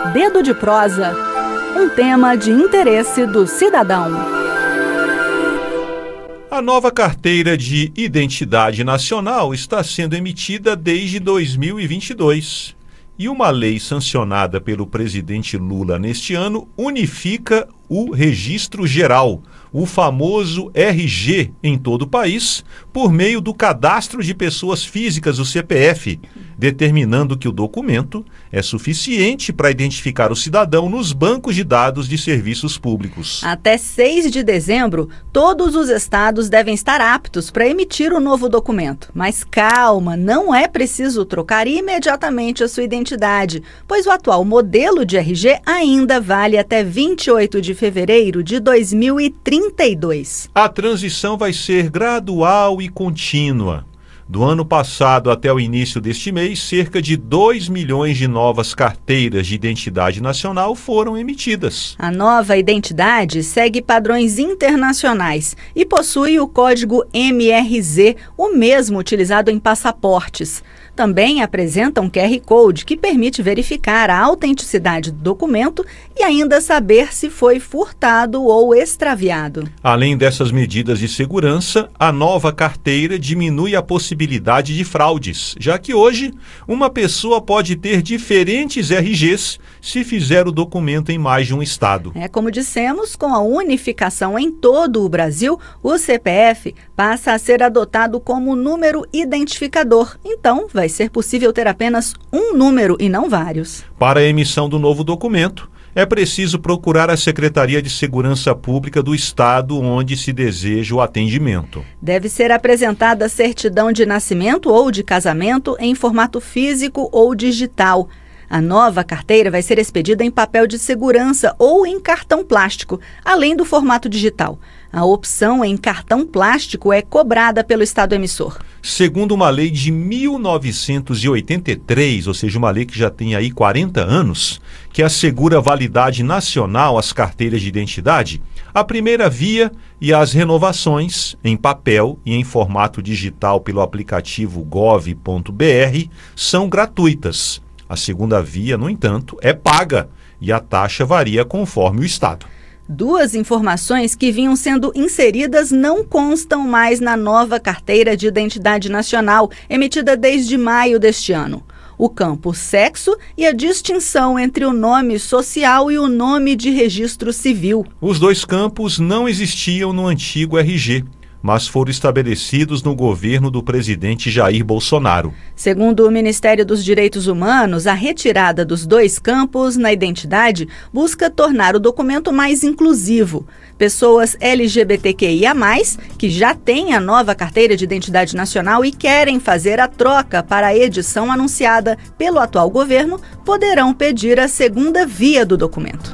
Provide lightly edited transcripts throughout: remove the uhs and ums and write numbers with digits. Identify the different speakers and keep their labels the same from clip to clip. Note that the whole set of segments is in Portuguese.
Speaker 1: Dedo de prosa. Um tema de interesse do cidadão.
Speaker 2: A nova carteira de identidade nacional está sendo emitida desde 2022. E uma lei sancionada pelo presidente Lula neste ano unifica o Registro Geral, o famoso RG, em todo o país, por meio do Cadastro de Pessoas Físicas, o CPF, determinando que o documento é suficiente para identificar o cidadão nos bancos de dados de serviços públicos.
Speaker 1: Até 6 de dezembro, todos os estados devem estar aptos para emitir o novo documento. Mas calma, não é preciso trocar imediatamente a sua identidade, pois o atual modelo de RG ainda vale até 28 de fevereiro de 2032.
Speaker 2: A transição vai ser gradual e contínua. Do ano passado até o início deste mês, cerca de 2 milhões de novas carteiras de identidade nacional foram emitidas.
Speaker 1: A nova identidade segue padrões internacionais e possui o código MRZ, o mesmo utilizado em passaportes. Também apresenta um QR Code que permite verificar a autenticidade do documento e ainda saber se foi furtado ou extraviado.
Speaker 2: Além dessas medidas de segurança, a nova carteira diminui a possibilidade de fraudes, já que hoje uma pessoa pode ter diferentes RGs se fizer o documento em mais de um estado.
Speaker 1: Como dissemos, com a unificação em todo o Brasil, o CPF passa a ser adotado como número identificador. Então, vai ser possível ter apenas um número e não vários.
Speaker 2: Para a emissão do novo documento, é preciso procurar a Secretaria de Segurança Pública do estado onde se deseja o atendimento.
Speaker 1: Deve ser apresentada certidão de nascimento ou de casamento em formato físico ou digital. A nova carteira vai ser expedida em papel de segurança ou em cartão plástico, além do formato digital. A opção em cartão plástico é cobrada pelo estado emissor.
Speaker 2: Segundo uma lei de 1983, ou seja, uma lei que já tem aí 40 anos, que assegura validade nacional às carteiras de identidade, a primeira via e as renovações em papel e em formato digital pelo aplicativo gov.br são gratuitas. A segunda via, no entanto, é paga e a taxa varia conforme o estado.
Speaker 1: Duas informações que vinham sendo inseridas não constam mais na nova carteira de identidade nacional, emitida desde maio deste ano. O campo sexo e a distinção entre o nome social e o nome de registro civil.
Speaker 2: Os dois campos não existiam no antigo RG, mas foram estabelecidos no governo do presidente Jair Bolsonaro.
Speaker 1: Segundo o Ministério dos Direitos Humanos, a retirada dos dois campos na identidade busca tornar o documento mais inclusivo. Pessoas LGBTQIA+, que já têm a nova carteira de identidade nacional e querem fazer a troca para a edição anunciada pelo atual governo, poderão pedir a segunda via do documento.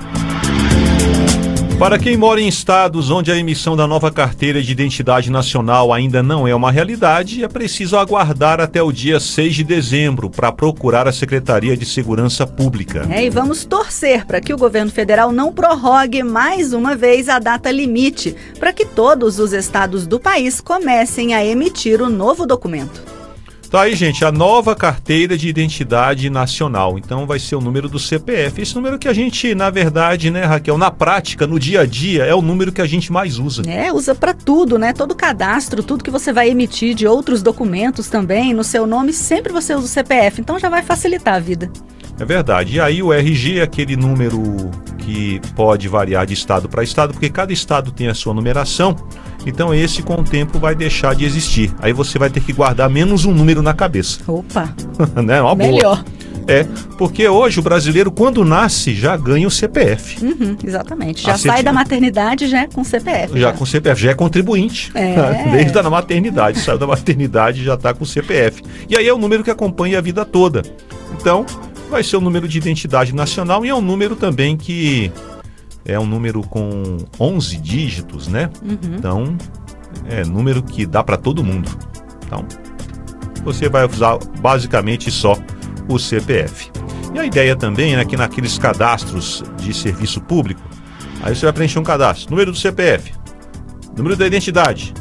Speaker 2: Para quem mora em estados onde a emissão da nova carteira de identidade nacional ainda não é uma realidade, é preciso aguardar até o dia 6 de dezembro para procurar a Secretaria de Segurança Pública.
Speaker 1: E vamos torcer para que o governo federal não prorrogue mais uma vez a data limite, para que todos os estados do país comecem a emitir o novo documento.
Speaker 2: Tá aí, gente, a nova carteira de identidade nacional. Então vai ser o número do CPF. Esse número que a gente, na verdade, né, Raquel, na prática, no dia a dia, é o número que a gente mais usa.
Speaker 1: Usa para tudo, né? Todo cadastro, tudo que você vai emitir de outros documentos também, no seu nome, sempre você usa o CPF. Então já vai facilitar a vida.
Speaker 2: É verdade. E aí o RG é aquele número que pode variar de estado para estado, porque cada estado tem a sua numeração. Então esse com o tempo vai deixar de existir. Aí você vai ter que guardar menos um número na cabeça.
Speaker 1: Opa!
Speaker 2: Né? Uma
Speaker 1: melhor.
Speaker 2: Boa. Porque hoje o brasileiro, quando nasce, já ganha o CPF.
Speaker 1: Exatamente. Já sai da maternidade já com CPF.
Speaker 2: Já com CPF, já é contribuinte. Desde a maternidade. Saiu da maternidade e já está com CPF. E aí é o número que acompanha a vida toda. Então, vai ser o número de identidade nacional e é um número também que é um número com 11 dígitos, né? Então, é número que dá para todo mundo. Então, você vai usar basicamente só o CPF. E a ideia também é que naqueles cadastros de serviço público, aí você vai preencher um cadastro, número do CPF, número da identidade,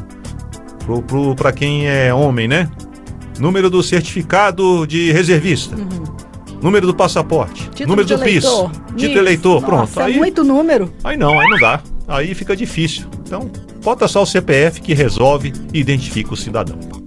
Speaker 2: para quem é homem, né? Número do certificado de reservista. número do passaporte, número do PIS, título eleitor, pronto.
Speaker 1: Nossa, aí, muito número.
Speaker 2: Aí não dá. Aí fica difícil. Então, bota só o CPF que resolve e identifica o cidadão.